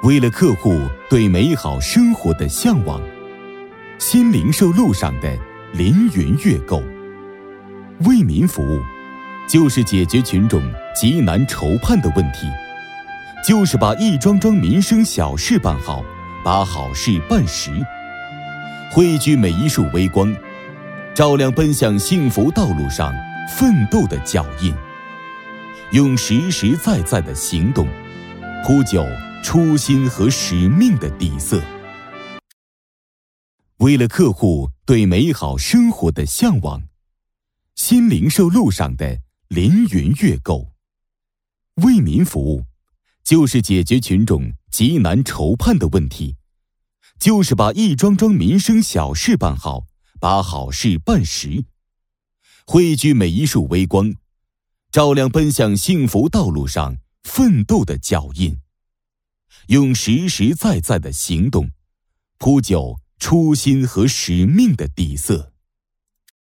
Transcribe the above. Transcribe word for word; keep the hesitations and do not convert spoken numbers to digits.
为了客户对美好生活的向往，新零售路上的凌云悦购。为民服务，就是解决群众急难愁盼的问题，就是把一桩桩民生小事办好，把好事办实，汇聚每一束微光，照亮奔向幸福道路上奋斗的脚印，用实实在在的行动铺就初心和使命的底色。为了客户对美好生活的向往，新零售路上的凌云悦购。为民服务，就是解决群众急难愁盼的问题，就是把一桩桩民生小事办好，把好事办实，汇聚每一束微光，照亮奔向幸福道路上奋斗的脚印，用实实在在的行动铺就初心和使命的底色。